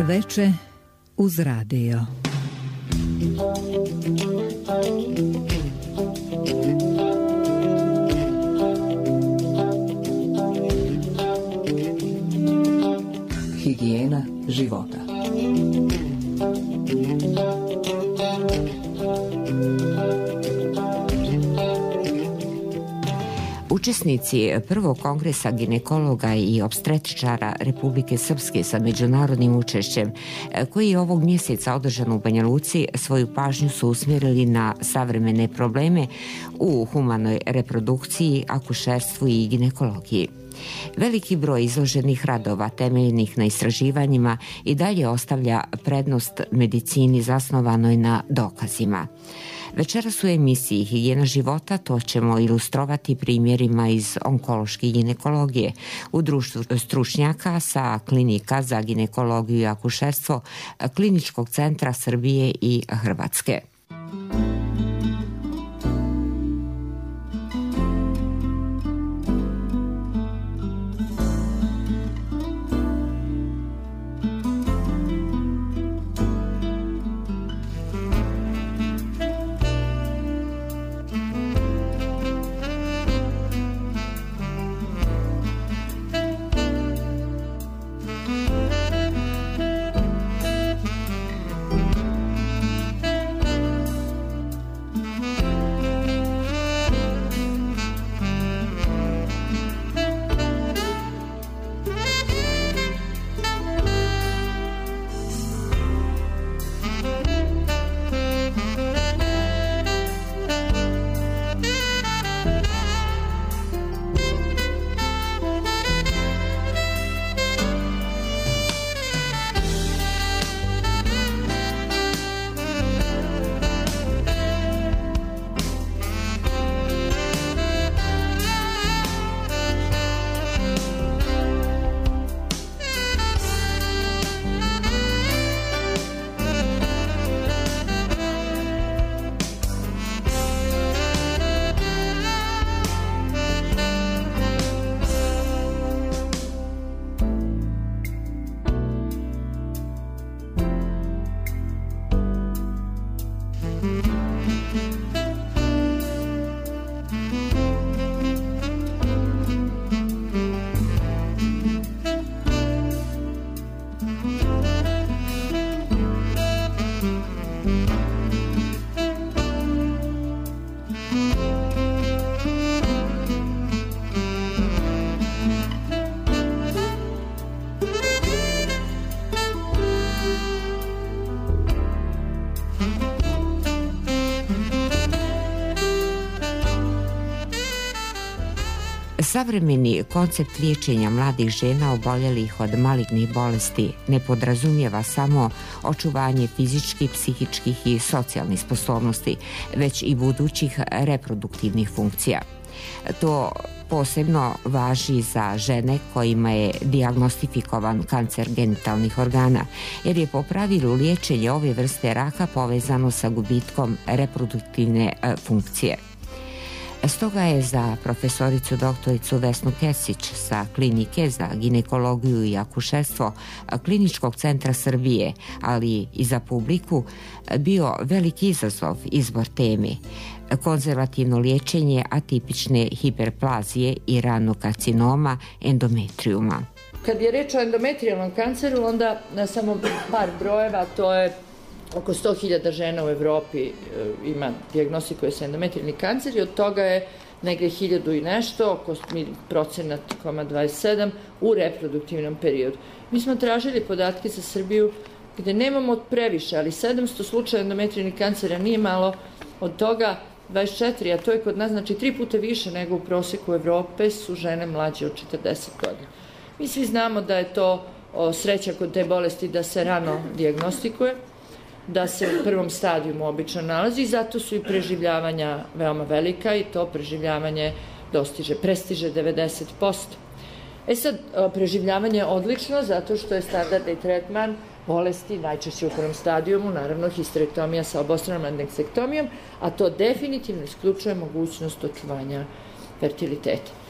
veče uz radio. Higijena života. Učesnici prvog kongresa ginekologa i opstretičara Republike Srpske sa međunarodnim učešćem, koji je ovog mjeseca održan u Banja Luci, svoju pažnju su usmjerili na savremene probleme u humanoj reprodukciji, akušerstvu i ginekologiji. Veliki broj izloženih radova temeljenih na istraživanjima i dalje ostavlja prednost medicini zasnovanoj na dokazima. Večeras u emisiji Higijena života to ćemo ilustrovati primjerima iz onkološke ginekologije u društvu stručnjaka sa klinika za ginekologiju i akušerstvo Kliničkog centra Srbije i Hrvatske. Savremeni koncept liječenja mladih žena oboljelih od malignih bolesti ne podrazumijeva samo očuvanje fizičkih, psihičkih i socijalnih sposobnosti, već i budućih reproduktivnih funkcija. To posebno važi za žene kojima je dijagnostifikovan kancer genitalnih organa, jer je po pravilu liječenje ove vrste raka povezano sa gubitkom reproduktivne funkcije. Stoga je za profesoricu doktoricu Vesnu Kesić sa klinike za ginekologiju i akušerstvo Kliničkog centra Srbije, ali i za publiku, bio veliki izazov izbor teme: konzervativno liječenje atipične hiperplazije i ranog karcinoma endometrijuma. Kad je reč o endometrijalnom kanceru, onda na samo par brojeva, to je oko 100.000 žena u Evropi ima dijagnostikuje se endometrijalni kancer i od toga je negdje 1000 i nešto, oko procenat 0,27 u reproduktivnom periodu. Mi smo tražili podatke za Srbiju gdje nemamo previše, ali 700 slučaja endometrijalnih kancera nije malo, od toga 24, a to je kod nas znači 3 puta više nego u prosjeku Evrope, su žene mlađe od 40 godina. Mi svi znamo da je to sreća kod te bolesti da se rano dijagnostikuje, da se u prvom stadijumu obično nalazi i zato su i preživljavanja veoma velika i to preživljavanje prestiže 90%. Sad, preživljavanje je odlično zato što je standardni tretman bolesti, najčešće u prvom stadijumu, naravno histerektomija sa obostranom adneksektomijom, a to definitivno isključuje mogućnost očuvanja fertiliteta.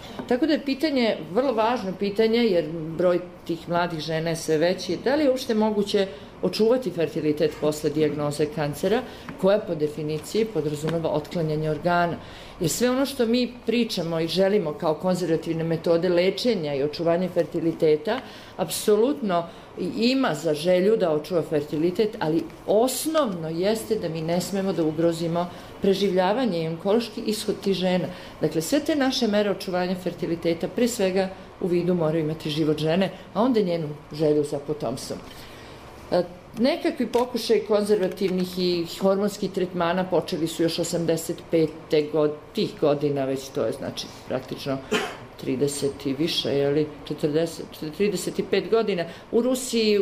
Tako da je pitanje, vrlo važno pitanje, jer broj tih mladih žena je sve veći, da li je uopšte moguće očuvati fertilitet posle dijagnoze kancera, koja po definiciji podrazumeva otklanjanje organa. Jer sve ono što mi pričamo i želimo kao konzervativne metode lečenja i očuvanje fertiliteta, apsolutno ima za želju da očuva fertilitet, ali osnovno jeste da mi ne smemo da ugrozimo preživljavanje i onkološki ishod tih žena. Dakle, sve te naše mere očuvanja fertiliteta pre svega u vidu moraju imati život žene, a onda njenu želju za potomstvom. Nekakvi pokušaj konzervativnih i hormonskih tretmana počeli su još 85. tih godina, već to je znači praktično 30 i više, 35 godina. U Rusiji,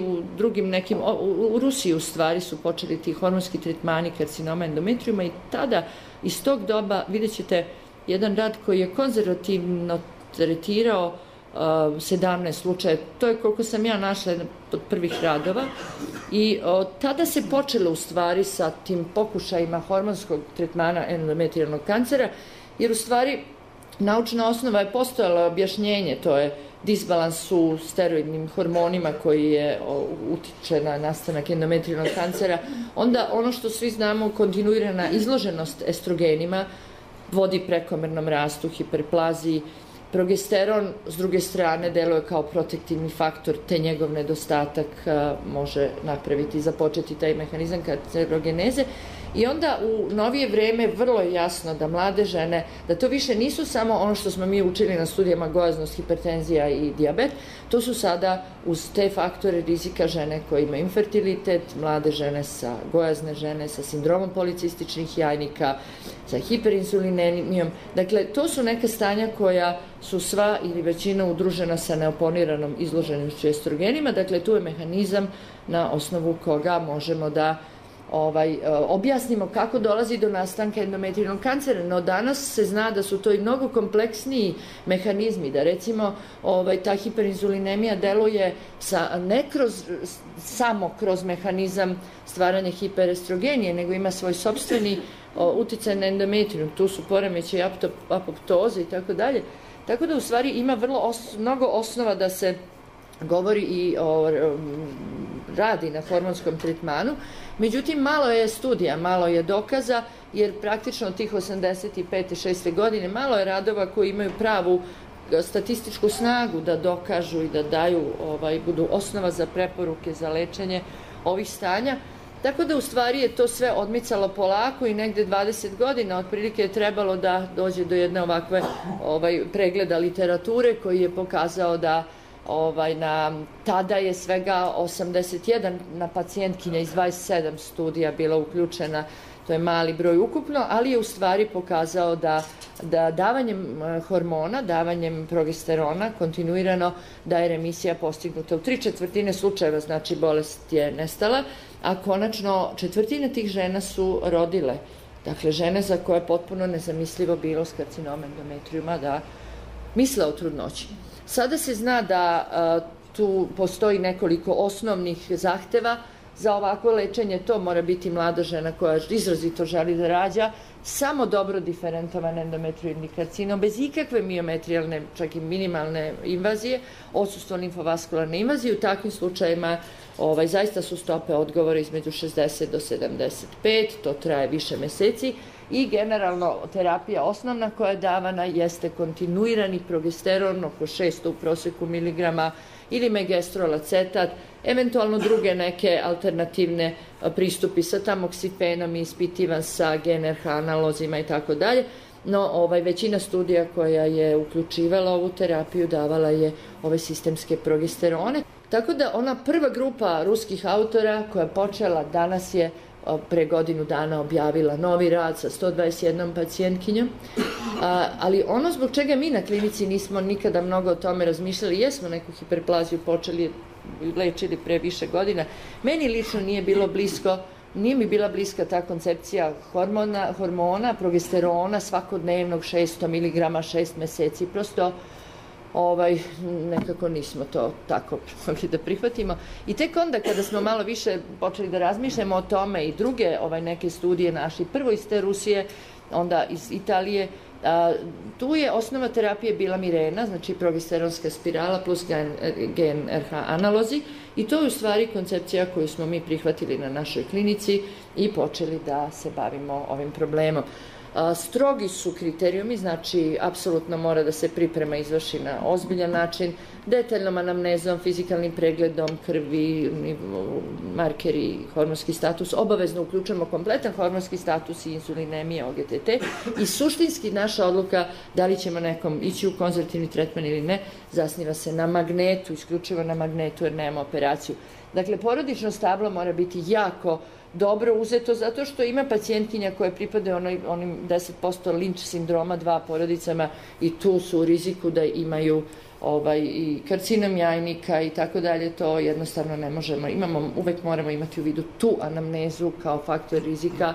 u Rusiji u stvari su počeli ti hormonski tretmani karcinoma endometrijuma i tada, iz tog doba, vidjet ćete jedan rad koji je konzervativno tretirao 17 slučaja. To je koliko sam ja našla od prvih radova i tada se počelo u stvari sa tim pokušajima hormonskog tretmana endometrijalnog kancera, jer u stvari naučna osnova je postojala, objašnjenje, to je disbalans u steroidnim hormonima koji je utiče na nastanak endometrijalnog kancera. Onda ono što svi znamo, kontinuirana izloženost estrogenima vodi prekomernom rastu, hiperplaziji. Progesteron, s druge strane, deluje kao protektivni faktor, te njegov nedostatak može napraviti, započeti taj mehanizam kancerogeneze. I onda u novije vreme vrlo je jasno da mlade žene, da to više nisu samo ono što smo mi učili na studijama gojaznost, hipertenzija i dijabet, to su sada uz te faktore rizika žene koje imaju infertilitet, mlade žene gojazne žene sa sindromom policističnih jajnika, sa hiperinsulinemijom. Dakle, to su neka stanja koja su sva ili većina udružena sa neoponiranom izloženošću estrogenima. Dakle, tu je mehanizam na osnovu koga možemo da objasnimo kako dolazi do nastanka endometrijalnog kancera, no danas se zna da su to i mnogo kompleksniji mehanizmi, da recimo ta hiperinsulinemija deluje ne samo kroz mehanizam stvaranja hiperestrogenije, nego ima svoj sopstveni uticaj na endometrijum. Tu su poremećaji apoptoze i tako dalje. Tako da u stvari ima mnogo osnova da se govori i radi na hormonskom tretmanu. Međutim, malo je studija, malo je dokaza, jer praktično tih 85. 6. godine malo je radova koji imaju pravu statističku snagu da dokažu i da daju, budu osnova za preporuke za lečenje ovih stanja. Tako da u stvari je to sve odmicalo polako i negde 20 godina otprilike je trebalo da dođe do jedne ovakve pregleda literature koji je pokazao da tada je svega 81 na pacijentkinja iz 27 studija bila uključena, to je mali broj ukupno, ali je u stvari pokazao da davanjem hormona, davanjem progesterona kontinuirano da je remisija postignuta u 3/4 slučajeva, znači bolest je nestala, a konačno 1/4 tih žena su rodile. Dakle, žene za koje je potpuno nezamislivo bilo s karcinom endometrijuma da misle o trudnoći. Sada se zna da tu postoji nekoliko osnovnih zahteva za ovako lečenje. To mora biti mlada žena koja izrazito želi da rađa, samo dobro diferentovan endometrioidni karcinom, bez ikakve miometrijalne, čak i minimalne invazije, odsustvo limfovaskularne invazije. U takvim slučajima zaista su stope odgovora između 60 do 75, to traje više meseci. I generalno terapija osnovna koja je davana jeste kontinuirani progesteron, oko 600 u proseku miligrama, ili megestrol acetat, eventualno druge neke alternativne pristupi sa tamoksipenom ispitivan sa GnRH analozima i tako dalje. No, većina studija koja je uključivala ovu terapiju davala je ove sistemske progesterone. Tako da ona prva grupa ruskih autora koja je počela, danas je pre godinu dana objavila novi rad sa 121 pacijentkinjom, ali ono zbog čega mi na klinici nismo nikada mnogo o tome razmišljali, jesmo neku hiperplaziju počeli lečili pre više godina, meni lično nije mi bila bliska ta koncepcija hormona, progesterona, svakodnevnog 600 mg 6 meseci, prosto nekako nismo to tako mogli da prihvatimo. I tek onda kada smo malo više počeli da razmišljamo o tome i druge neke studije naši, prvo iz te Rusije, onda iz Italije Tu je osnova terapije bila Mirena, znači progesteronska spirala plus GnRH analozi i to je u stvari koncepcija koju smo mi prihvatili na našoj klinici i počeli da se bavimo ovim problemom. Strogi su kriterijumi, znači apsolutno mora da se priprema izvrši na ozbiljan način, detaljnom anamnezom, fizikalnim pregledom krvi, markeri, hormonski status, obavezno uključujemo kompletan hormonski status i insulinemija, OGTT i suštinski naša odluka da li ćemo nekom ići u konzervativni tretman ili ne, zasniva se na magnetu, isključivo na magnetu jer nemamo operaciju. Dakle, porodično stablo mora biti jako dobro uzeto, zato što ima pacijentkinja koje pripadaju onim 10% Lynch sindroma 2 porodicama i tu su u riziku da imaju i karcinom jajnika i tako dalje, to jednostavno ne možemo. Uvek moramo imati u vidu tu anamnezu kao faktor rizika.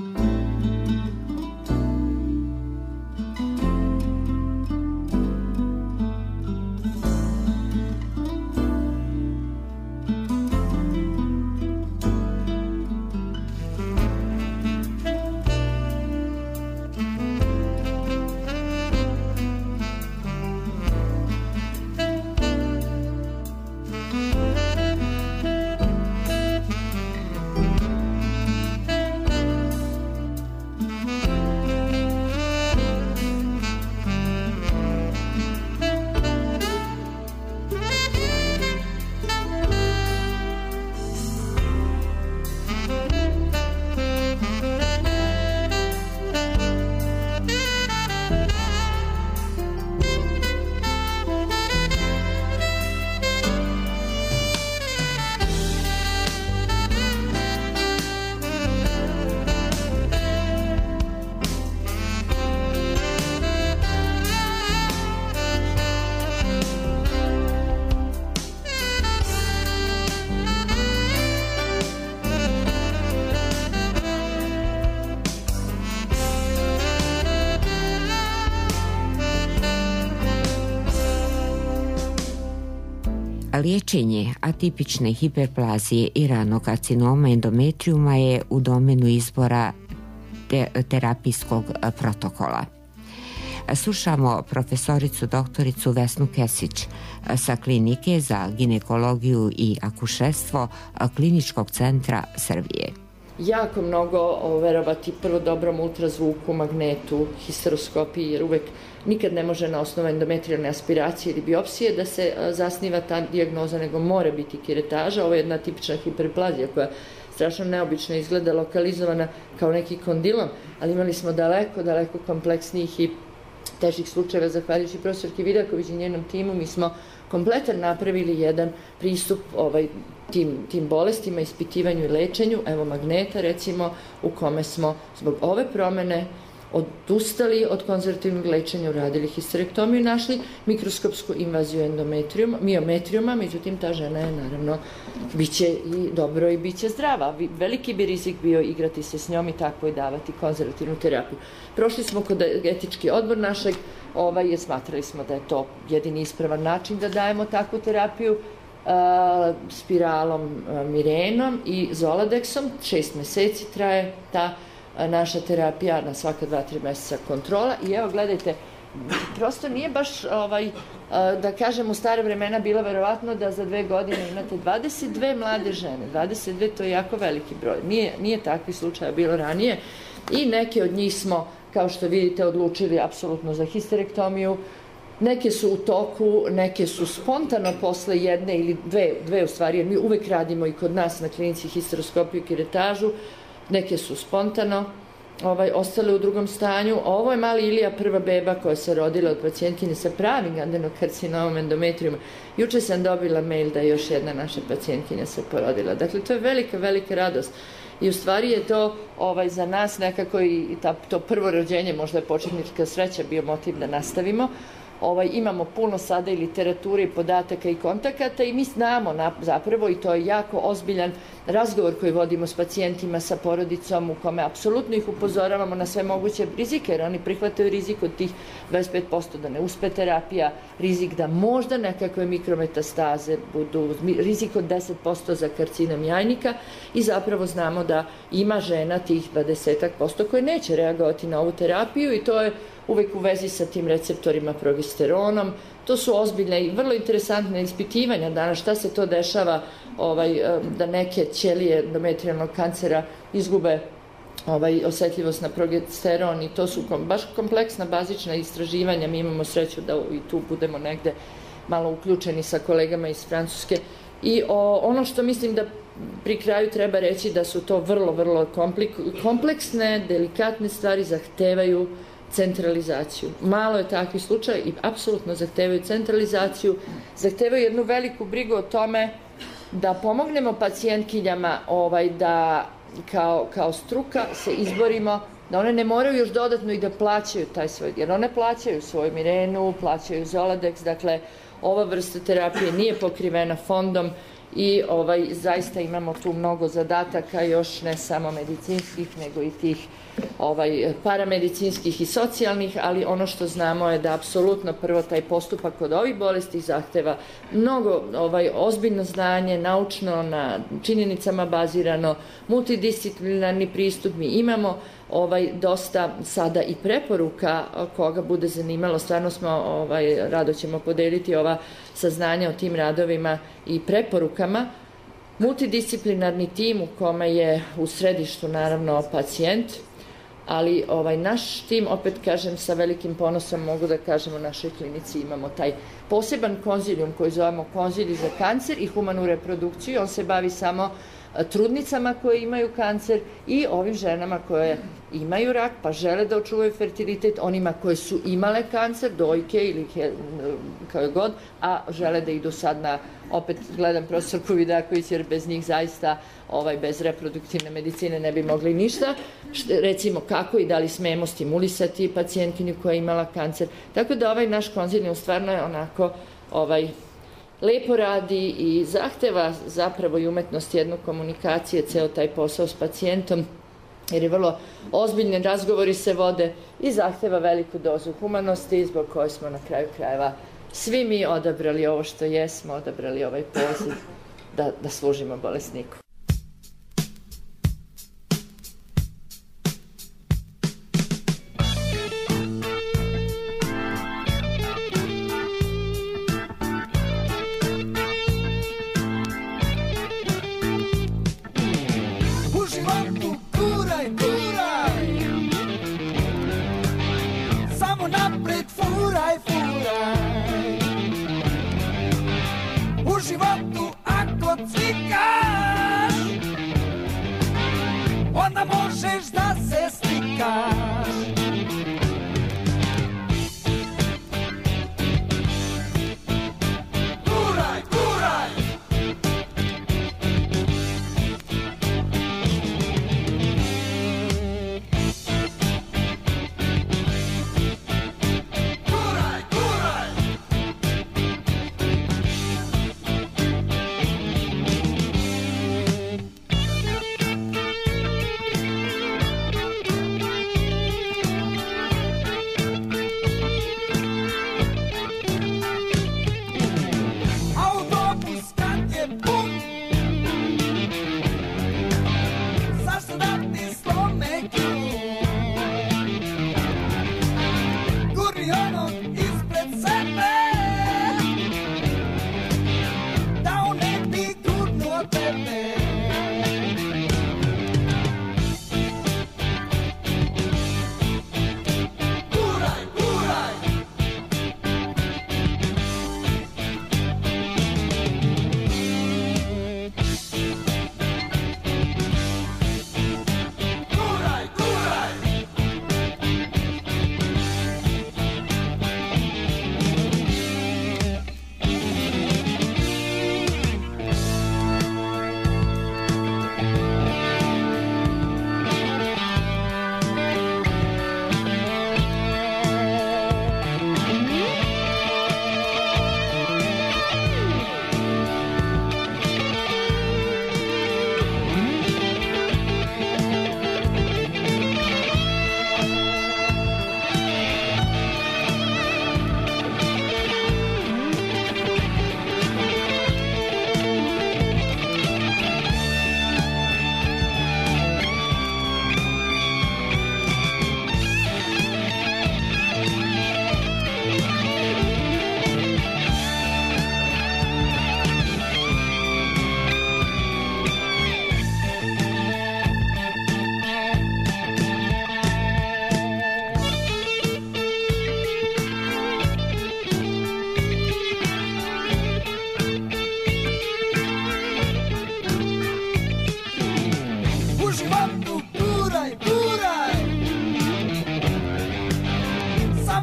Liječenje atipične hiperplazije i ranog karcinoma endometrijuma je u domenu izbora terapijskog protokola. Slušamo profesoricu doktoricu Vesnu Kesić sa klinike za ginekologiju i akušerstvo Kliničkog centra Srbije. Jako mnogo verovati prvo dobrom ultrazvuku, magnetu, histeroskopiji, jer uvek nikad ne može na osnovu endometrijalne aspiracije ili biopsije da se zasniva ta dijagnoza, nego mora biti kiretaža. Ovo je jedna tipična hiperplazija koja strašno neobično izgleda, lokalizovana kao neki kondilom, ali imali smo daleko kompleksnijih i težih slučajeva. Zahvaljujući profesorki Vidaković i njenom timu, mi smo kompletan napravili jedan pristup tim bolestima, ispitivanju i lečenju. Evo magneta, recimo, u kome smo zbog ove promene odustali od konzervativnog lečenja, uradili histerektomiju i našli mikroskopsku invaziju miometrijuma, međutim ta žena je naravno biće i dobro i biće zdrava. Veliki bi rizik bio igrati se s njom i tako i davati konzervativnu terapiju. Prošli smo kod etički odbor našeg, jer smatrali smo da je to jedini ispravan način da dajemo takvu terapiju, spiralom Mirenom i Zoladexom. 6 meseci traje ta naša terapija, na svaka 2-3 meseca kontrola i evo gledajte, prosto nije baš, da kažem, u stare vremena bilo verovatno da za 2 godine imate 22 mlade žene. 22, to je jako veliki broj. Nije takvi slučaja bilo ranije i neke od njih smo, kao što vidite, odlučili apsolutno za histerektomiju. Neke su u toku, neke su spontano posle jedne ili dve u stvari, jer mi uvek radimo i kod nas na klinici histeroskopiju i kiretažu. Neke su spontano ostale u drugom stanju. Ovo je mali Ilija, prva beba koja se rodila od pacijentkinje sa pravim adenokarcinomom endometrijuma. Juče sam dobila mail da je još jedna naša pacijentkinja se porodila. Dakle, to je velika radost. I u stvari je to za nas nekako i to prvo rođenje, možda je početnička sreća bio motiv da nastavimo. Imamo puno sada i literature i podataka i kontakata i mi znamo zapravo, i to je jako ozbiljan razgovor koji vodimo s pacijentima, sa porodicom, u kome apsolutno ih upozoravamo na sve moguće rizike, jer oni prihvataju rizik od tih 25% da ne uspe terapija, rizik da možda nekakve mikrometastaze budu, rizik od 10% za karcinom jajnika i zapravo znamo da ima žena tih 20% koje neće reagovati na ovu terapiju i to je uvek u vezi sa tim receptorima progesteronom. To su ozbiljne i vrlo interesantne ispitivanja danas šta se to dešava da neke ćelije endometrijalnog kancera izgube osetljivost na progesteron i to su baš kompleksna, bazična istraživanja. Mi imamo sreću da i tu budemo negde malo uključeni sa kolegama iz Francuske. I ono što mislim da pri kraju treba reći da su to vrlo, vrlo kompleksne, delikatne stvari, zahtevaju centralizaciju. Malo je takvi slučaj i apsolutno zahtevaju centralizaciju, zahtevaju jednu veliku brigu o tome da pomognemo pacijentkinjama da kao struka se izborimo, da one ne moraju još dodatno i da plaćaju taj svoj, jer one plaćaju svoju Mirenu, plaćaju Zoladex, dakle ova vrsta terapije nije pokrivena fondom i zaista imamo tu mnogo zadataka, još ne samo medicinskih, nego i tih paramedicinskih i socijalnih, ali ono što znamo je da apsolutno prvo taj postupak kod ovih bolesti zahteva mnogo ozbiljno znanje, naučno, na činjenicama bazirano, multidisciplinarni pristup. Mi imamo dosta sada i preporuka, koga bude zanimalo, stvarno smo, rado ćemo podeliti ova saznanja o tim radovima i preporukama. Multidisciplinarni tim u kome je u središtu naravno pacijent, ali naš tim, opet kažem, sa velikim ponosom mogu da kažem, u našoj klinici imamo taj poseban konzilijum koji zovemo konzilij za kancer i humanu reprodukciju. On se bavi samo trudnicama koje imaju kancer i ovim ženama koje imaju rak pa žele da očuvaju fertilitet, onima koje su imale kancer, dojke ili kao god, a žele da idu sad na, opet gledam profesorku Vidaković, jer bez njih zaista bez reproduktivne medicine ne bi mogli ništa. Recimo kako i da li smemo stimulisati pacijentkinju koja je imala kancer. Tako da naš konzilijum stvarno je onako lepo radi i zahteva zapravo i umetnost jednu komunikacije, ceo taj posao s pacijentom, jer je vrlo ozbiljni razgovori se vode i zahteva veliku dozu humanosti, zbog koje smo na kraju krajeva svi mi odabrali ovo što jesmo, odabrali ovaj poziv da služimo bolesniku. U životu ako cvika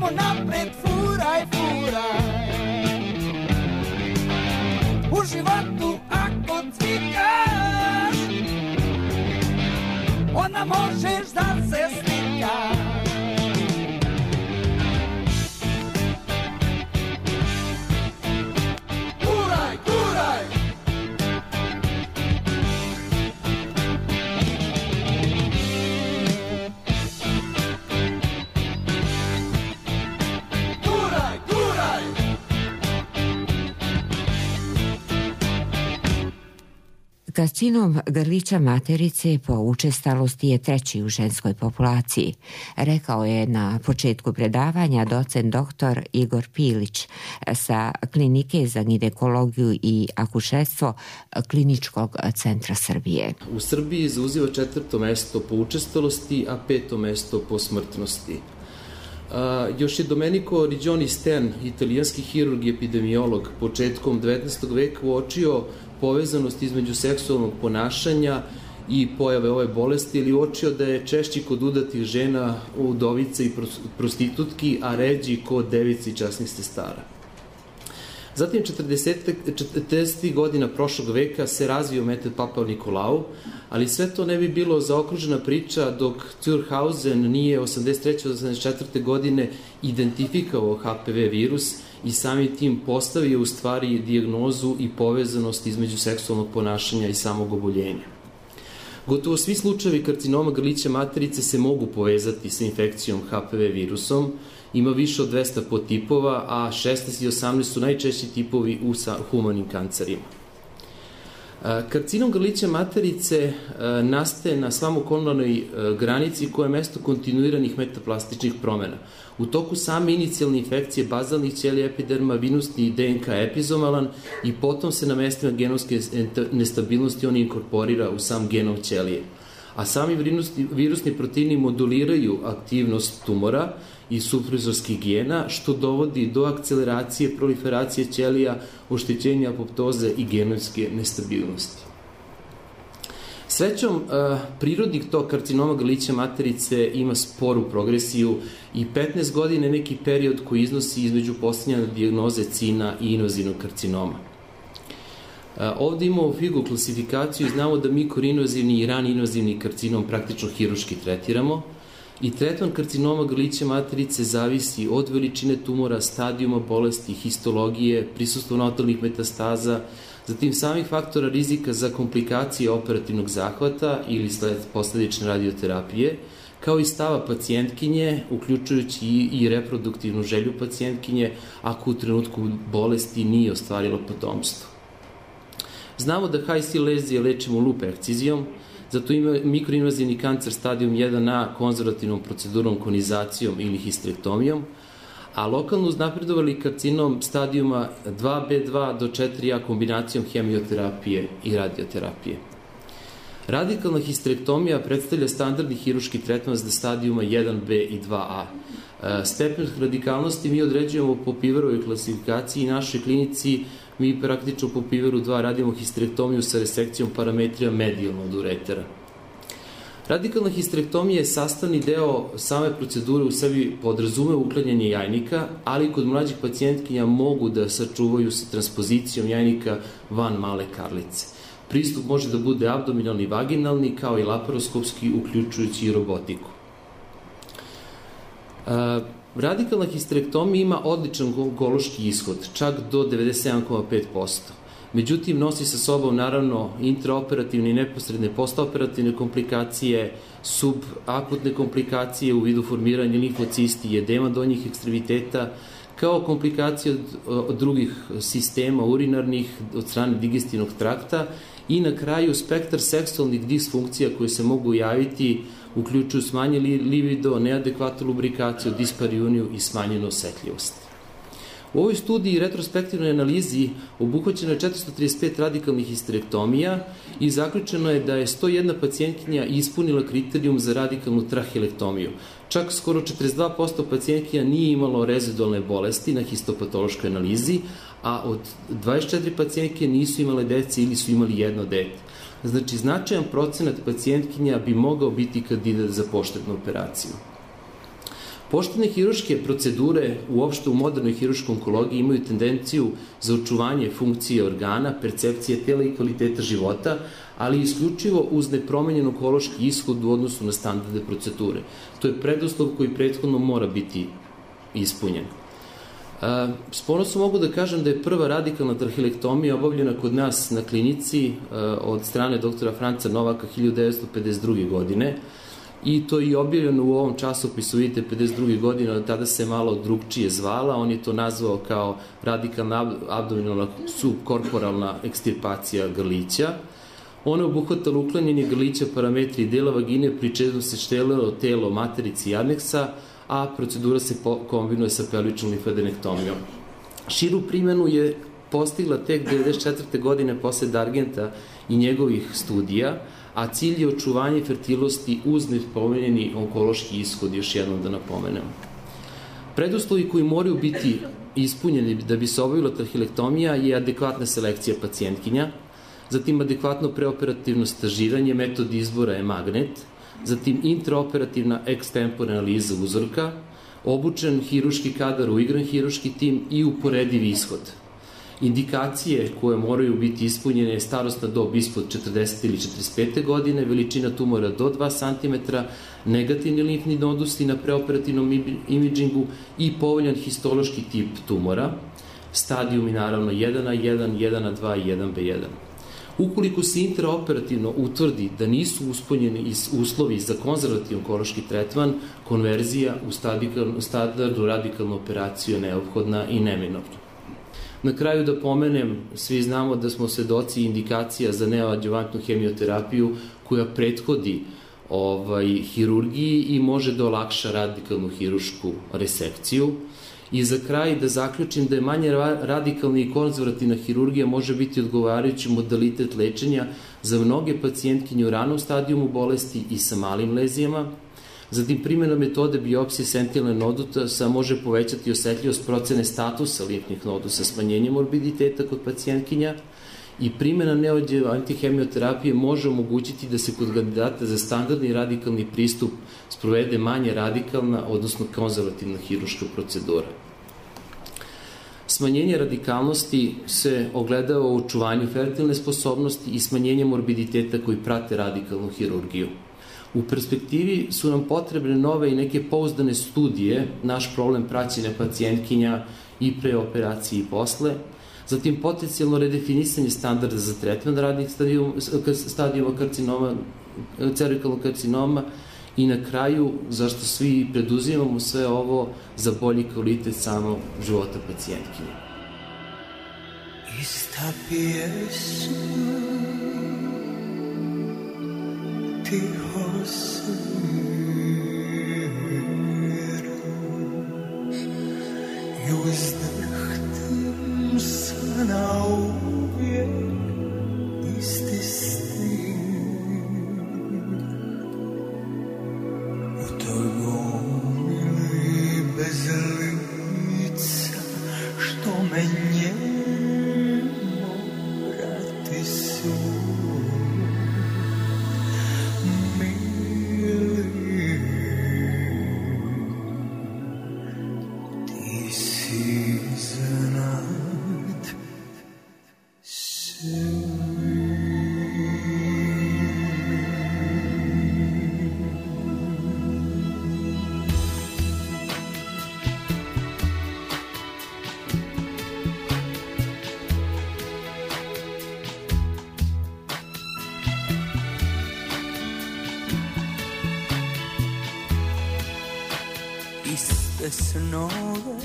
samo napred furaj, furaj. U životu ako cvikaš, onda možeš da se slikaš. Kuraj, kuraj! Kuraj, kuraj! Karcinom grlića materice po učestalosti je treći u ženskoj populaciji, rekao je na početku predavanja docent dr. Igor Pilić sa Klinike za ginekologiju i akušerstvo Kliničkog centra Srbije. U Srbiji zauziva 4. mesto po učestalosti, a 5. mesto po smrtnosti. Još je Domenico Rigioni Stern, italijanski hirurg i epidemiolog, početkom 19. veka uočio povezanost između seksualnog ponašanja i pojave ove bolesti, ili uočio da je češći kod udatih žena, udovica i prostitutki, a ređi kod devica i časnih sestara. Zatim, 40. godina prošlog veka se razvio metod Papa Nikolau, ali sve to ne bi bilo zaokružena priča dok Thurhausen nije 83-84. godine identifikovao HPV virus i samim tim postavio u stvari dijagnozu i povezanost između seksualnog ponašanja i samog oboljenja. Gotovo svi slučajevi karcinoma grlića materice se mogu povezati sa infekcijom HPV virusom. Ima više od 200 podtipova, a 16 i 18 su najčešći tipovi u humanim kancerima. Karcinom grlića materice nastaje na svamokolonoj granici koja je mesto kontinuiranih metaplastičnih promena. U toku same inicijalne infekcije bazalnih ćelija epiderma vinusni DNK epizomalan i potom se na mestima genomske nestabilnosti on inkorporira u sam genom ćelije. A sami virusni proteini moduliraju aktivnost tumora i suppresorskih gena, što dovodi do akceleracije proliferacije ćelija, oštećenja apoptoze i genomske nestabilnosti. Srećom, prirodnik tok karcinoma grlića materice ima sporu progresiju i 15 godina je neki period koji iznosi između postavljanja dijagnoze cina i invazivnog karcinoma. Ovde imamo figu klasifikaciju i znamo da mikroinvazivni i rani invazivni karcinom praktično hiruški tretiramo i tretman karcinoma grlića materice zavisi od veličine tumora, stadijuma bolesti, histologije, prisustva notalnih metastaza, zatim samih faktora rizika za komplikacije operativnog zahvata ili posledične radioterapije, kao i stava pacijentkinje, uključujući i reproduktivnu želju pacijentkinje ako u trenutku bolesti nije ostvarilo potomstvo. Znamo da HSC lezije lečimo lup ekcizijom, zato ima mikroinvazivni kancer stadijum 1A konzervativnom procedurom konizacijom ili histerektomijom, a lokalno uznapredovali karcinom stadijuma 2B2 do 4A kombinacijom hemioterapije i radioterapije. Radikalna histerektomija predstavlja standardni hiruški tretman za stadijuma 1B i 2A. Stepen radikalnosti mi određujemo po Piverovoj klasifikaciji i našoj klinici mi praktično po Piveru 2 radimo histerektomiju sa resekcijom parametrija medijalno od uretera. Radikalna histerektomija je sastavni deo same procedure, u sebi podrazume uklanjanje jajnika, ali kod mlađih pacijentkinja mogu da sačuvaju sa transpozicijom jajnika van male karlice. Pristup može da bude abdominalni i vaginalni, kao i laparoskopski, uključujući i robotiku. Radikalna histerektomija ima odličan onkološki ishod, čak do 97,5%. Međutim, nosi sa sobom naravno intraoperativne i neposredne postoperativne komplikacije, subakutne komplikacije u vidu formiranja limfocisti i edema donjih ekstremiteta, kao komplikacije od drugih sistema urinarnih od strane digestivnog trakta i na kraju spektar seksualnih disfunkcija koje se mogu javiti uključuju smanjeni libido, neadekvatnu lubrikaciju, disparioniju i smanjenu osetljivost. U ovoj studiji i retrospektivnoj analizi obuhvaćeno je 435 radikalnih histerektomija i zaključeno je da je 101 pacijentkinja ispunila kriterijum za radikalnu trahelektomiju. Čak skoro 42% pacijentkinja nije imalo rezidualne bolesti na histopatološkoj analizi, a od 24 pacijentkinje nisu imale dece ili su imali jedno dete. Znači, značajan procenat pacijentkinja bi mogao biti kandidat za poštetnu operaciju. Poštene hiruške procedure uopšte u modernoj hiruškoj onkologiji imaju tendenciju za očuvanje funkcije organa, percepcije tela i kvaliteta života, ali isključivo uz nepromenjen onkološki ishod u odnosu na standardne procedure. To je preduslov koji prethodno mora biti ispunjen. S ponosom mogu da kažem da je prva radikalna trahilektomija obavljena kod nas na klinici od strane doktora Franca Novaka 1952. godine i to je i objavljeno u ovom časopisu, vidite, 52. godine, od tada se malo drugčije zvala, on je to nazvao kao radikalna abdominalna subkorporalna ekstirpacija grlića. Ona je obuhvatala uklanjanje grlića, parametri i dela vagine, pri čemu se štelilo telo materici i aneksa, a procedura se kombinuje sa pelvičnom limfadenektomijom. Širu primjenu je postigla tek 1994. godine posle Dargenta i njegovih studija, a cilj je očuvanje fertilnosti uz nespomenjeni onkološki ishod, još jednom da napomenem. Preduslovi koji moraju biti ispunjeni da bi se obavila trahilektomija je adekvatna selekcija pacijentkinja, zatim adekvatno preoperativno stažiranje, metod izbora je magnet, zatim intraoperativna ex-tempore analiza uzorka, obučen hiruški kadar, uigran hiruški tim i uporediv ishod. Indikacije koje moraju biti ispunjene je starostna dob ispod 40 ili 45. godine, veličina tumora do 2 cm, negativni limfni nodusi na preoperativnom imidžingu i povoljan histološki tip tumora, stadijumi naravno 1A1, 1A2 i 1B1. Ukoliko se intraoperativno utvrdi da nisu ispunjeni uslovi za konzervativni onkološki tretman, konverzija u standardnu radikalnu operaciju je neophodna i neminovna. Na kraju da pomenem, svi znamo da smo svedoci indikacija za neoadjuvantnu hemioterapiju koja prethodi hirurgiji i može da olakša radikalnu hirušku resekciju. I za kraj da zaključim da je manje radikalna i konzervativna hirurgija može biti odgovarajući modalitet lečenja za mnoge pacijentkinje u ranom stadijumu bolesti i sa malim lezijama. Zatim, primjena metode biopsije sentinelne nodusa može povećati osetljivost procene statusa limfnih nodusa, smanjenje morbiditeta kod pacijentkinja i primjena neoadjuvantne hemioterapije može omogućiti da se kod kandidata za standardni radikalni pristup sprovede manje radikalna, odnosno konzervativna hiruška procedura. Smanjenje radikalnosti se ogledava u očuvanju fertilne sposobnosti i smanjenje morbiditeta koji prate radikalnu hirurgiju. U perspektivi su nam potrebne nove i neke pouzdane studije, naš problem praćenja pacijentkinja i pre operacije i posle, zatim potencijalno redefinisanje standarda za tretman radnih stadijuma karcinoma, cervikalnog karcinoma i na kraju, zašto svi preduzimamo sve ovo, za bolji kvalitet samog života pacijentkinje. Ista pjesma tiho svira i uzdrhtim se na uvijek isti stil u toj gomili bez lica što me njemo vrati su. Iste snove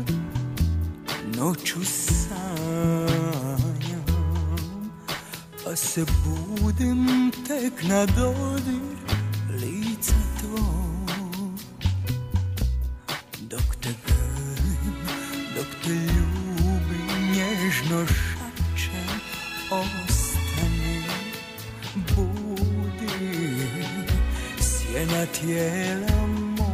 noću sanjam, pa se budim tek na dodir lica tvog. Dok te grlim, dok te ljubim, nježno šačem, ostani, budi, sjena tijela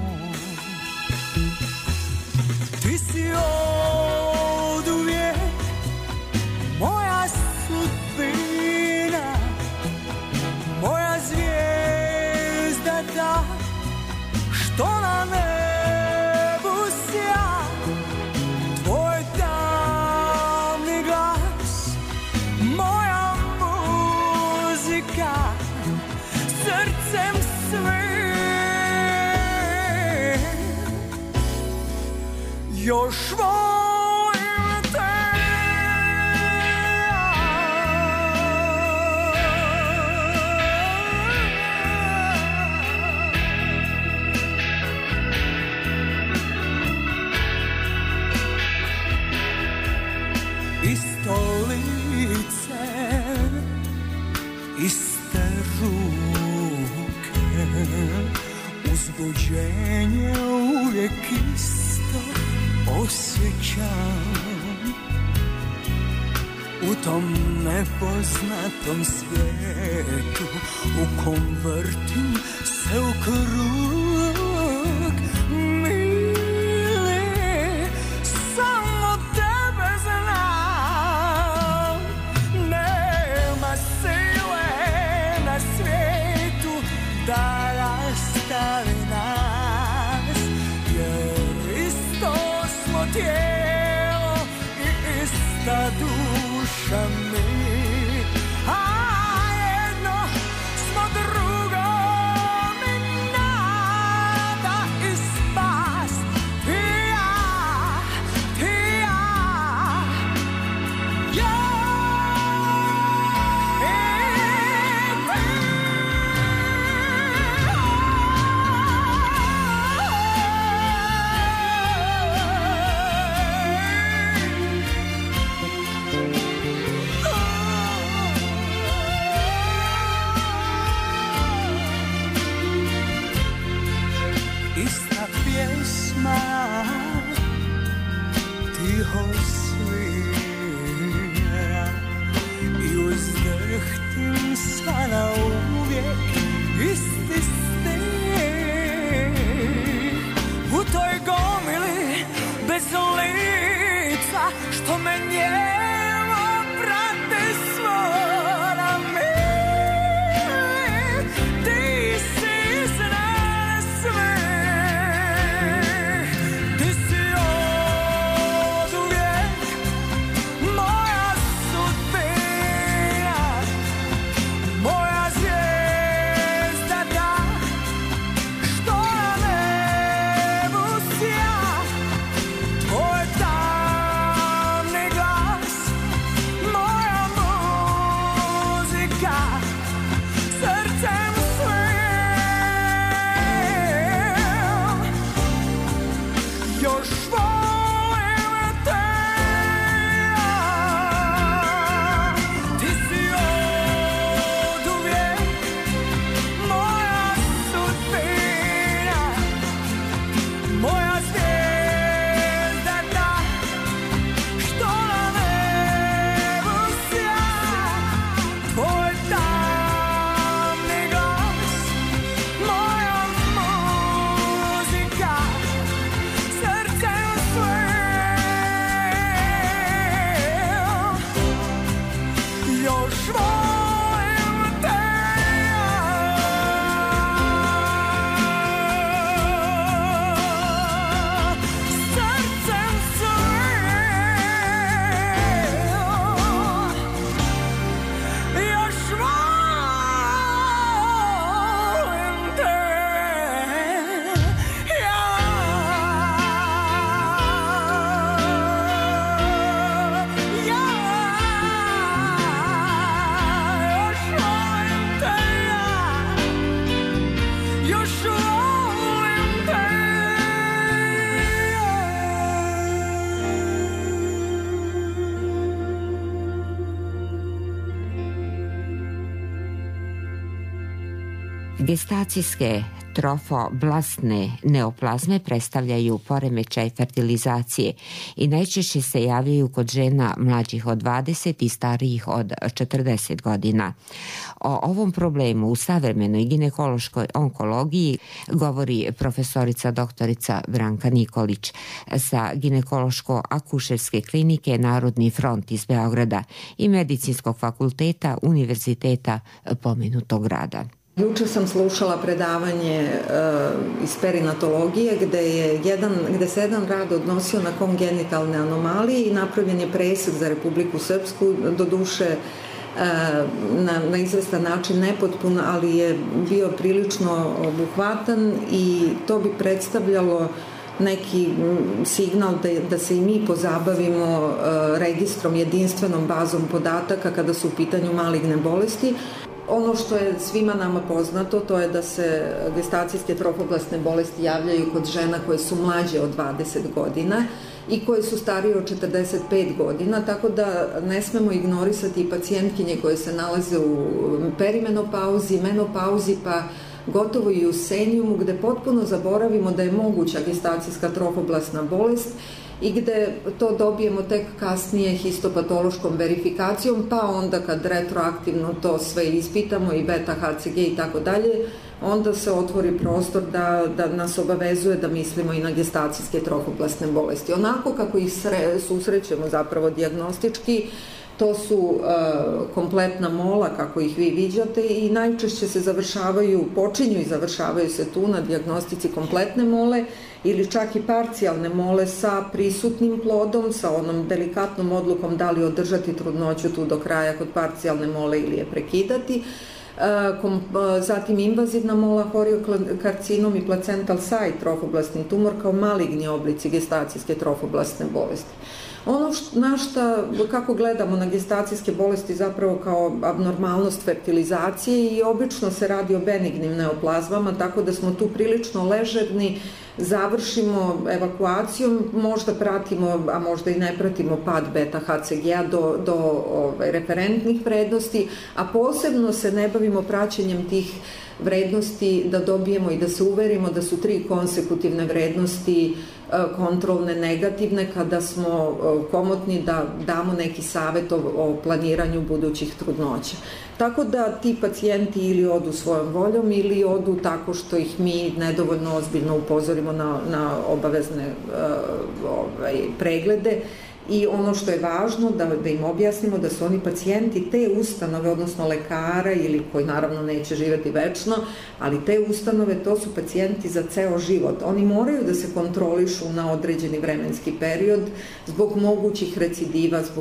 ti si oduvijek moja sudbina, moja zvijezda ta što na nebu još volim te. Isto lice, iste ruke, uzbuđenje uvijek isto osjećam. U tom nepoznatom svijetu u kom vrtim se u krug, mili, samo tebe znam. Nema sile na svijetu da rastavi nas, jer isto smo tijelo i ista duša mi, a jedno smo drugom i nada i spas. Ti ja, ti ja, ja i ti. Ista pjesma tiho svira i uzdrhtim sada uvijek isti stih. U toj gomili bez lica što me njemo prate svora mi, ti si iz nas sve. Gestacijske trofoblastne neoplazme predstavljaju poremećaj fertilizacije i najčešće se javljaju kod žena mlađih od 20 i starijih od 40 godina. O ovom problemu u savremenoj ginekološkoj onkologiji govori profesorica doktorica Branka Nikolić sa ginekološko-akušerske klinike Narodni front iz Beograda i Medicinskog fakulteta Univerziteta pomenutog grada. Juče sam slušala predavanje iz perinatologije gde se jedan rad odnosio na kongenitalne anomalije i napravljen je presek za Republiku Srpsku, doduše na izvestan način nepotpun, ali je bio prilično obuhvatan i to bi predstavljalo neki signal da se i mi pozabavimo registrom, jedinstvenom bazom podataka kada su u pitanju maligne bolesti. Ono što je svima nama poznato, to je da se gestacijske trofoblastne bolesti javljaju kod žena koje su mlađe od 20 godina i koje su starije od 45 godina, tako da ne smemo ignorisati i pacijentkinje koje se nalaze u perimenopauzi, menopauzi, pa gotovo i u senijumu, gde potpuno zaboravimo da je moguća gestacijska trofoblastna bolest i gde to dobijemo tek kasnije histopatološkom verifikacijom, pa onda kad retroaktivno to sve ispitamo i beta HCG i tako dalje, onda se otvori prostor da nas obavezuje da mislimo i na gestacijske trofoblastne bolesti. Onako kako ih susrećemo zapravo dijagnostički, to su kompletna mola, kako ih vi viđate, i najčešće se počinju i završavaju se tu na dijagnostici kompletne mole ili čak i parcijalne mole sa prisutnim plodom, sa onom delikatnom odlukom da li održati trudnoću tu do kraja kod parcijalne mole ili je prekidati. Zatim invazivna mola, horiokarcinom i placental site trofoblastni tumor kao maligni oblici gestacijske trofoblastne bolesti. Ono kako gledamo na gestacijske bolesti zapravo kao abnormalnost fertilizacije i obično se radi o benignim neoplazmama, tako da smo tu prilično ležerni, završimo evakuacijom, možda pratimo, a možda i ne pratimo pad beta HCG-a do referentnih vrednosti, a posebno se ne bavimo praćenjem tih vrednosti da dobijemo i da se uverimo da su 3 konsekutivne vrednosti kontrolne negativne kada smo komotni da damo neki savet o planiranju budućih trudnoća. Tako da ti pacijenti ili odu svojom voljom ili odu tako što ih mi nedovoljno ozbiljno upozorimo na obavezne preglede. I ono što je važno da im objasnimo da su oni pacijenti te ustanove, odnosno lekara ili koji naravno neće živeti večno, ali te ustanove to su pacijenti za ceo život. Oni moraju da se kontrolišu na određeni vremenski period zbog mogućih recidiva, zbog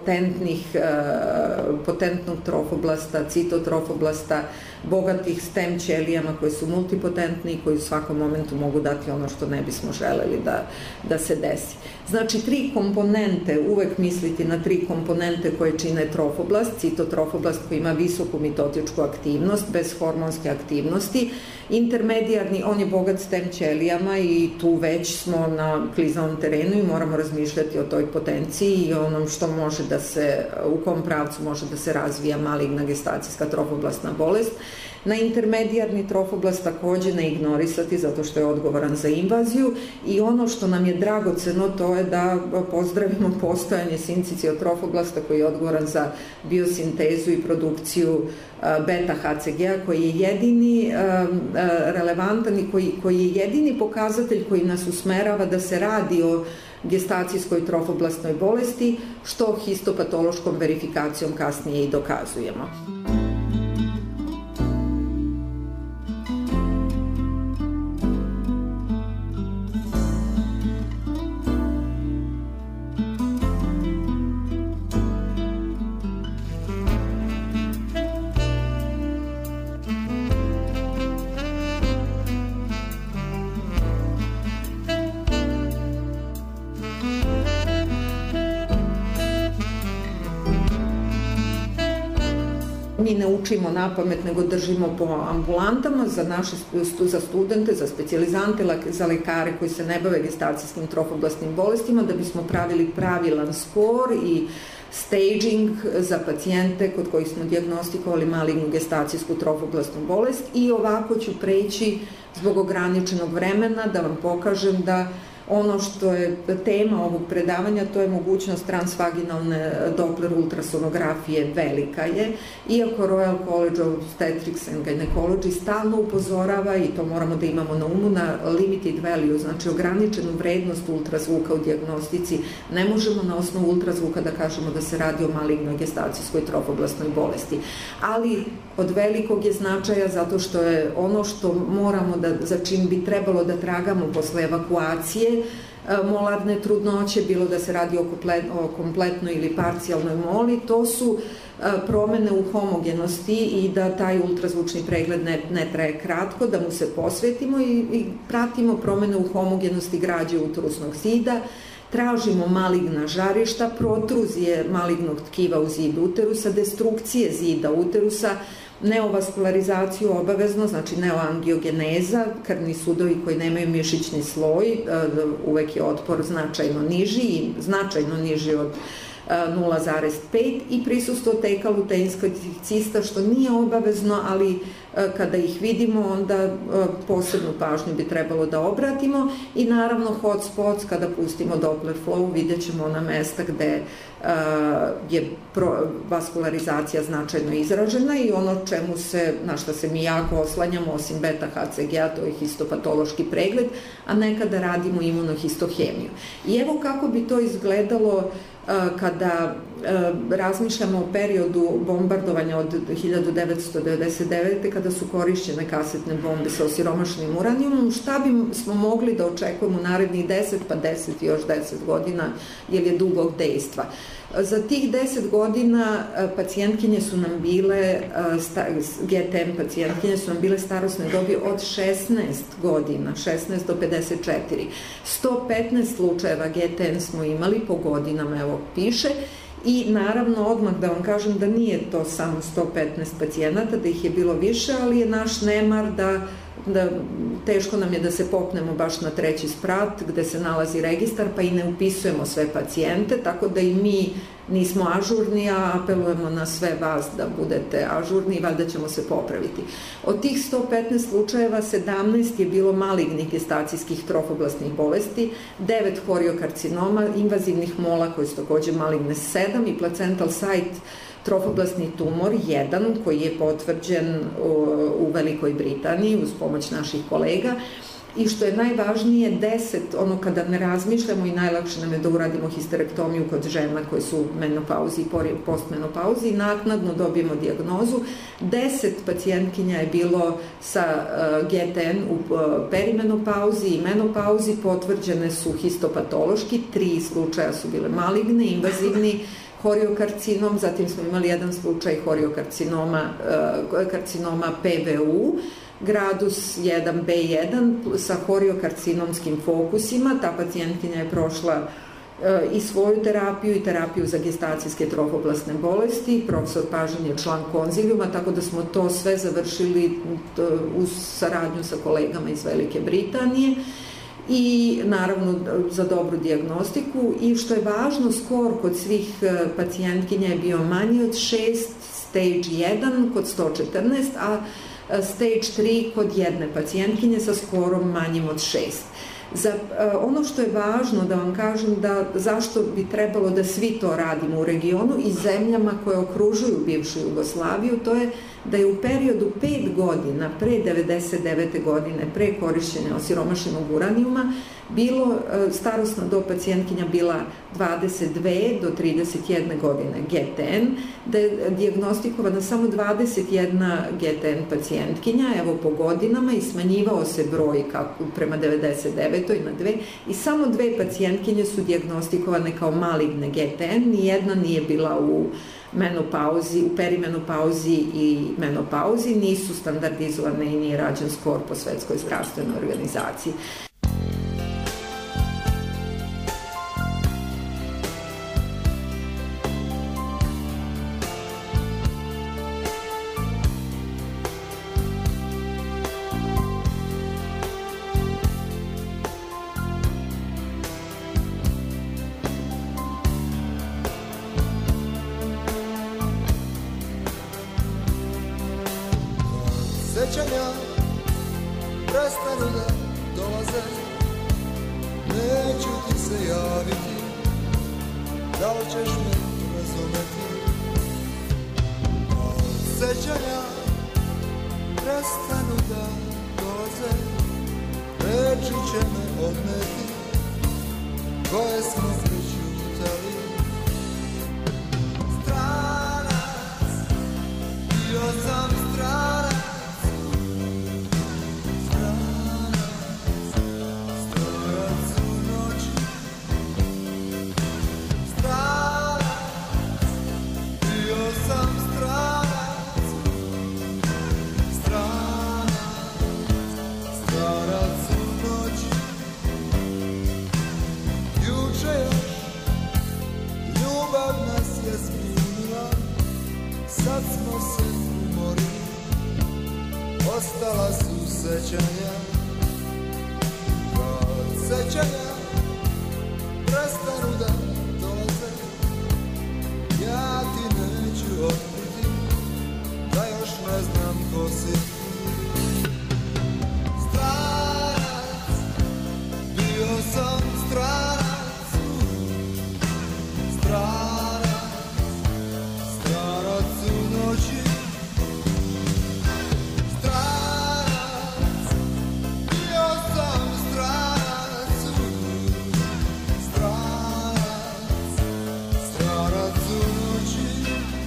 potentnog trofoblasta, citotrofoblasta, bogatih stem ćelijama koje su multipotentni i koji u svakom momentu mogu dati ono što ne bismo želeli da se desi. Znači, 3 komponente, uvek misliti na 3 komponente koje čine trofoblast, citotrofoblast koji ima visoku mitotičku aktivnost, bez hormonske aktivnosti, intermedijarni, on je bogat stem ćelijama i tu već smo na klizavom terenu i moramo razmišljati o toj potenciji i onom što može u kom pravcu može da se razvija maligna gestacijska trofoblastna bolest. Na intermedijarni trofoblast takođe ne ignorisati zato što je odgovoran za invaziju i ono što nam je dragoceno to je da pozdravimo postojanje sinciciotrofoblasta koji je odgovoran za biosintezu i produkciju beta HCG-a koji je jedini relevantan i koji je jedini pokazatelj koji nas usmerava da se radi o gestacijskoj trofoblastnoj bolesti, što histopatološkom verifikacijom kasnije i dokazujemo. Mi ne učimo napamet, nego držimo po ambulantama za studente, za specijalizante, za lekare koji se ne bave gestacijskim trofoblastnim bolestima, da bismo pravili pravilan skor i staging za pacijente kod kojih smo dijagnostikovali malignu gestacijsku trofoblastnu bolest i ovako ću preći zbog ograničenog vremena da vam pokažem da ono što je tema ovog predavanja, to je mogućnost transvaginalne Doppler ultrasonografije, velika je, iako Royal College of Obstetrics and Gynecology stalno upozorava, i to moramo da imamo na umu, na limited value, znači ograničenu vrednost ultrazvuka u dijagnostici. Ne možemo na osnovu ultrazvuka da kažemo da se radi o malignoj gestacijskoj trofoblastnoj bolesti. Ali od velikog je značaja zato što je ono što moramo za čim bi trebalo da tragamo posle evakuacije molarne trudnoće, bilo da se radi o kompletnoj ili parcijalnoj moli, to su promene u homogenosti i da taj ultrazvučni pregled ne traje kratko, da mu se posvetimo i pratimo promene u homogenosti građe uterusnog zida, tražimo maligna žarišta, protruzije malignog tkiva u zid uterusa, destrukcije zida uterusa, neovaskularizaciju obavezno, znači neoangiogeneza, krvni sudovi koji nemaju mišićni sloj, uvek je otpor značajno niži od 0,5 i prisustvo tekaluteinskih cista, što nije obavezno, ali kada ih vidimo, onda posebnu pažnju bi trebalo da obratimo i naravno hotspots, kada pustimo Doppler flow, vidjet ćemo ona mesta gde je vaskularizacija značajno izražena i ono na što se mi jako oslanjamo, osim beta-HCG-a, to je histopatološki pregled, a nekada radimo imunohistohemiju. I evo kako bi to izgledalo kada razmišljamo o periodu bombardovanja od 1999. kada su korišćene kasetne bombe sa osiromašenim uranijumom, šta bi smo mogli da očekujemo u narednih 10, pa 10 i još 10 godina, jer je dugog dejstva. Za tih 10 godina pacijentkinje su nam bile, GTN pacijentkinje su nam bile starosne dobi od 16 godina, 16 do 54. 115 slučajeva GTN smo imali po godinama, evo piše, i naravno odmah da vam kažem da nije to samo 115 pacijenata, da ih je bilo više, ali je naš nemar da teško nam je da se popnemo baš na treći sprat gde se nalazi registar, pa i ne upisujemo sve pacijente, tako da i mi nismo ažurni, a apelujemo na sve vas da budete ažurni i valjda ćemo se popraviti. Od tih 115 slučajeva 17 je bilo malignih gestacijskih trofoblastnih bolesti, 9 horiokarcinoma, invazivnih mola koje su takođe maligne 7 i placental site trofoblastni tumor 1 koji je potvrđen u Velikoj Britaniji uz pomoć naših kolega. I što je najvažnije, 10, ono kada ne razmišljamo i najlakše nam je da uradimo histerektomiju kod žena koje su u menopauzi i postmenopauzi i naknadno dobijemo dijagnozu. 10 pacijentkinja je bilo sa GTN u perimenopauzi i menopauzi, potvrđene su histopatološki, 3 slučaja su bile maligne, invazivni, horiokarcinom, zatim smo imali jedan slučaj karcinoma PVU, gradus 1B1 sa horiokarcinomskim fokusima. Ta pacijentkinja je prošla i svoju terapiju i terapiju za gestacijske trofoblastne bolesti. Profesor Pažan je član konzilijuma, tako da smo to sve završili uz saradnju sa kolegama iz Velike Britanije i naravno za dobru dijagnostiku. I što je važno, skor kod svih pacijentkinja je bio manji od 6, stage 1 kod 114, a stage 3 kod jedne pacijentkinje sa skorom manjim od 6. Ono što je važno da vam kažem da zašto bi trebalo da svi to radimo u regionu i zemljama koje okružuju bivšu Jugoslaviju, to je da je u periodu 5 godina pre 99. godine, pre korišćenja osiromašenog uranijuma, bilo starosna dob pacijentkinja bila 22 do 31 godine GTN, da je dijagnostikovana samo 21 GTN pacijentkinja, evo po godinama, i smanjivao se broj prema 99. na 2 i samo 2 pacijentkinje su dijagnostikovane kao maligne GTN, nijedna nije bila u menopauzi, u perimenopauzi i menopauzi, nisu standardizovane i nije rađen skor po Svetskoj zdravstvenoj organizaciji. Sećanja prestanu da dolaze, neću ti se javiti, da li ćeš me razumeti. Sećanja prestanu da dolaze, reči će me odneti, koje smo prećutali. Stranac, bio sam stranac, stranac, strojac u noći. ostala su sećanja. Kad sećanja prestanu da dolaze, ja ti neću otkriti da još ne znam ko si. Stranac, bio sam stranac, stranac, stranac u noći. Stranac, bio sam stranac, stranac, stranac u noći.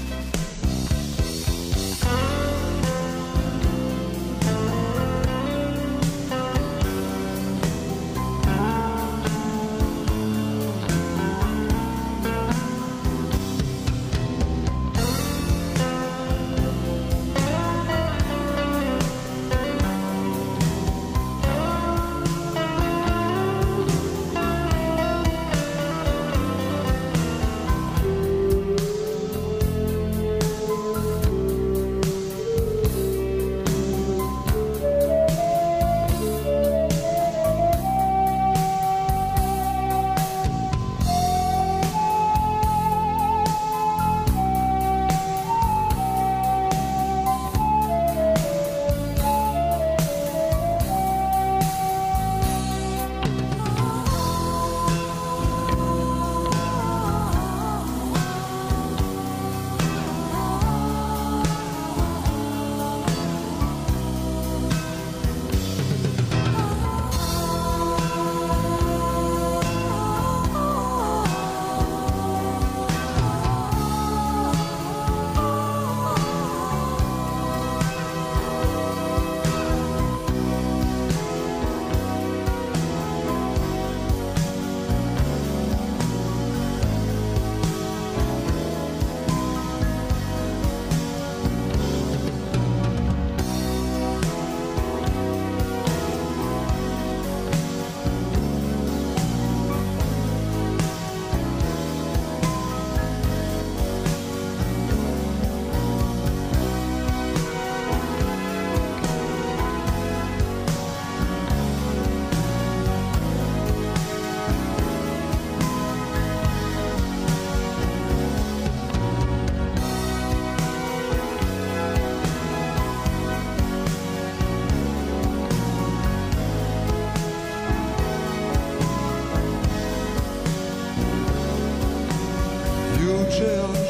Juče još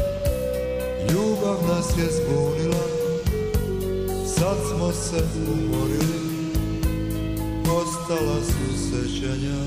ljubav nas je zbunila, sad smo se umorili, ostala su sećanja.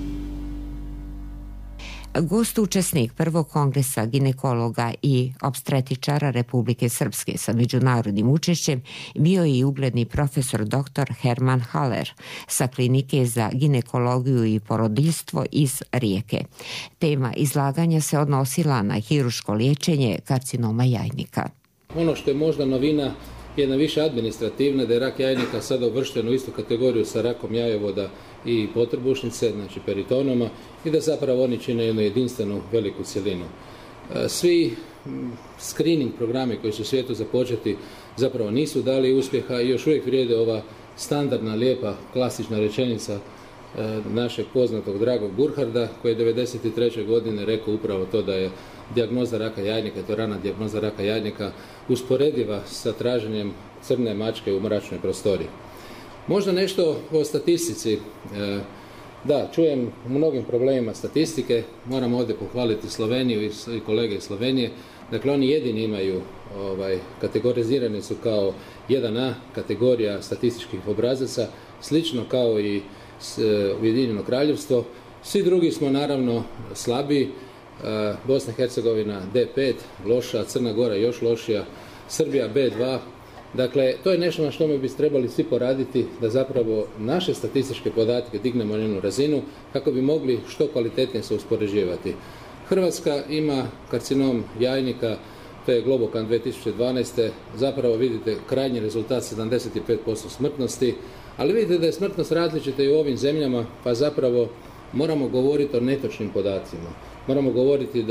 Gost učesnik prvog kongresa ginekologa i opstretičara Republike Srpske sa međunarodnim učešćem bio je i ugledni profesor dr. Herman Haller sa klinike za ginekologiju i porodiljstvo iz Rijeke. Tema izlaganja se odnosila na hiruško liječenje karcinoma jajnika. Ono što je možda novina, jedna više administrativna, da je rak jajnika sada uvršten u istu kategoriju sa rakom jajovoda i potrbušnice, znači peritonoma, i da zapravo oni čine jednu jedinstvenu veliku cjelinu. Svi screening programi koji su u svijetu započeti zapravo nisu dali uspjeha i još uvijek vrijede ova standardna, lijepa, klasična rečenica našeg poznatog dragog Burharda, koji je 1993. godine rekao upravo to da je dijagnoza raka jajnika, to rana dijagnoza raka jajnika, usporediva sa traženjem crne mačke u mračnoj prostoriji. Možda nešto o statistici. Da, čujem u mnogim problemima statistike, moram ovdje pohvaliti Sloveniju i kolege iz Slovenije. Dakle, oni jedini imaju, kategorizirani su kao 1A kategorija statističkih obrazaca, slično kao i Ujedinjeno Kraljevstvo. Svi drugi smo naravno slabiji. Bosna i Hercegovina D5, loša, Crna Gora još lošija, Srbija B2. Dakle, to je nešto na što mi bi trebali svi poraditi, da zapravo naše statističke podatke dignemo na jednu razinu kako bi mogli što kvalitetnije se uspoređivati. Hrvatska ima karcinom jajnika, to je Globokan 2012. Zapravo vidite krajnji rezultat 75% smrtnosti, ali vidite da je smrtnost različita i u ovim zemljama, pa zapravo moramo govoriti o netočnim podacima. Moramo govoriti da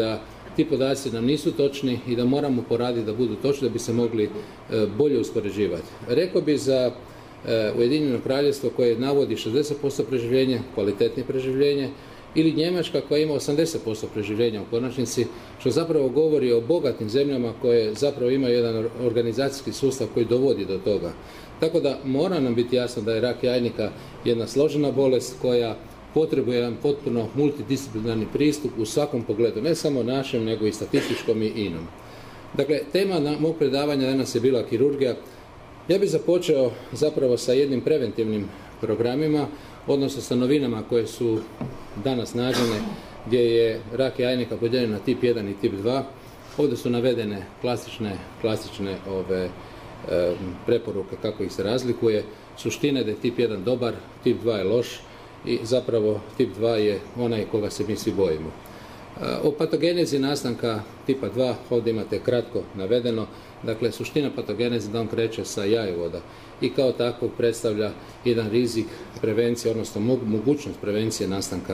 ti podaci nam nisu točni i da moramo poraditi da budu točni da bi se mogli bolje uspoređivati. Rekao bi za Ujedinjeno Kraljevstvo koje navodi 60% preživljenja, kvalitetnije preživljenje, ili Njemačka koja ima 80% preživljenja u konačnici, što zapravo govori o bogatim zemljama koje zapravo imaju jedan organizacijski sustav koji dovodi do toga. Tako da mora nam biti jasno da je rak jajnika jedna složena bolest koja potrebuje jedan potpuno multidisciplinarni pristup u svakom pogledu, ne samo našem, nego i statističkom i inom. Dakle, tema mog predavanja danas je bila kirurgija. Ja bih započeo zapravo sa jednim preventivnim programima, odnosno sa novinama koje su danas nađene, gdje je rak jajnika podijeljen na tip 1 i tip 2. Ovdje su navedene klasične preporuke kako ih se razlikuje. Suština je da je tip 1 dobar, tip 2 je loš i zapravo tip 2 je onaj koga se mi svi bojimo. O patogenezi nastanka tipa 2 ovdje imate kratko navedeno. Dakle, suština patogeneze da on kreće sa jajevoda i kao takvog predstavlja jedan rizik prevencije, odnosno mogućnost prevencije nastanka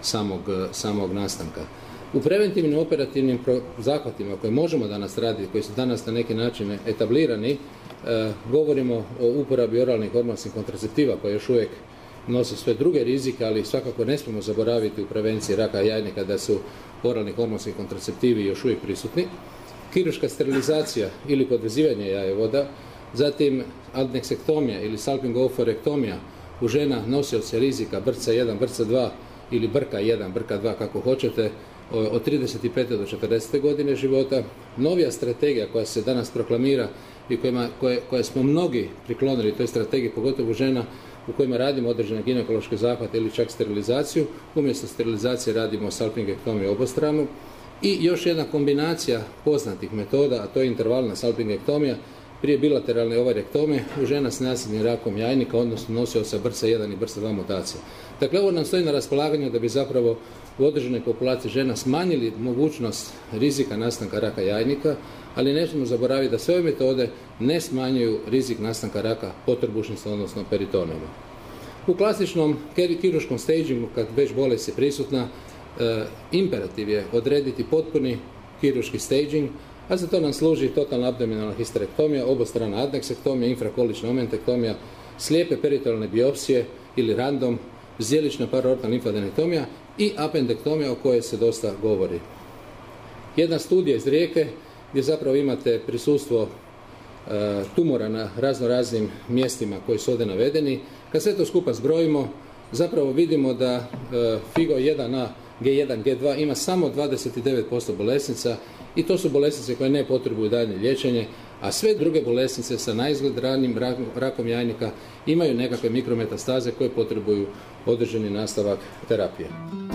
samog nastanka. U preventivnim operativnim zahvatima koje možemo danas raditi, koji su danas na neki način etablirani, govorimo o uporabi oralnih hormonskih kontraceptiva koji još uvijek nosi sve druge rizike, ali svakako ne smijemo zaboraviti u prevenciji raka jajnika da su oralni hormonski kontraceptivi još uvijek prisutni. Kirurška sterilizacija ili podvezivanje jajevoda, zatim adneksektomija ili salpingo-oforektomija u žena nosioca rizika BRCA 1, BRCA 2 ili BRCA 1, BRCA 2 kako hoćete, od 35. do 40. godine života. Novija strategija koja se danas proklamira i koje smo mnogi priklonili toj strategiji, pogotovo žena u kojima radimo određene ginekološke zahvate ili čak sterilizaciju. Umjesto sterilizacije radimo salpingektomiju obostranu. I još jedna kombinacija poznatih metoda, a to je intervalna salpingektomija, prije bilateralne ovarektomije u žena s nasljednim rakom jajnika, odnosno nosioca BRCA 1 i BRCA 2 mutacije. Dakle, ovo nam stoji na raspolaganju da bi zapravo u određenoj populaciji žena smanjili mogućnost rizika nastanka raka jajnika, ali nećemo zaboraviti da sve ove metode ne smanjuju rizik nastanka raka potrbušnica, odnosno peritonijuma. U klasičnom kirurškom stagingu, kad već bolest je prisutna, imperativ je odrediti potpuni kirurški staging, a za to nam služi totalna abdominalna histerektomija, obostrana adneksektomija, infrakolična omentektomija, slijepe peritonealne biopsije ili random, zdjelična paraortalna limfadenektomija i apendektomija o kojoj se dosta govori. Jedna studija iz Rijeke gdje zapravo imate prisustvo tumora na raznoraznim mjestima koji su ovdje navedeni. Kad sve to skupa zbrojimo, zapravo vidimo da FIGO 1A, G1, G2 ima samo 29% bolesnica i to su bolesnice koje ne potrebuju daljnje liječenje, a sve druge bolesnice sa naizgled ranim rakom jajnika imaju nekakve mikrometastaze koje potrebuju određeni nastavak terapije.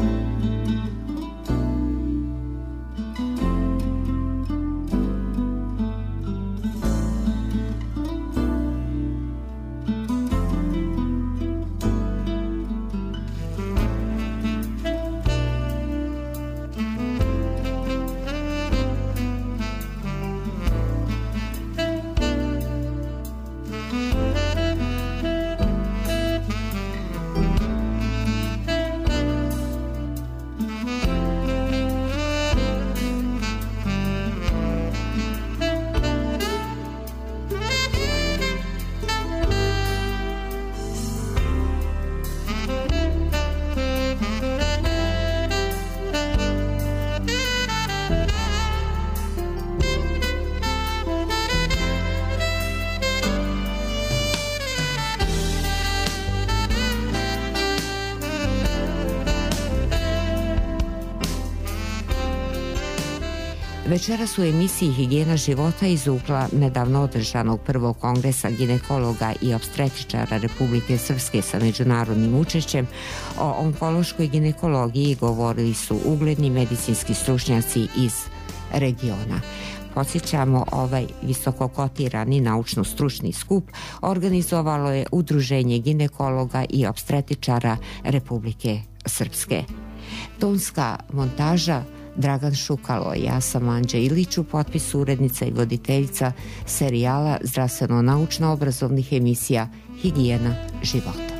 Večeras u emisiji Higijena života iz ugla nedavno održanog prvog kongresa ginekologa i opstretičara Republike Srpske sa međunarodnim učešćem o onkološkoj ginekologiji govorili su ugledni medicinski stručnjaci iz regiona. Podsjećamo, ovaj visoko kotirani naučno-stručni skup organizovalo je Udruženje ginekologa i opstretičara Republike Srpske. Tonska montaža Dragan Šukalo, ja sam Anđa Ilić, u potpisu urednica i voditeljica serijala zdravstveno-naučno-obrazovnih emisija Higijena života.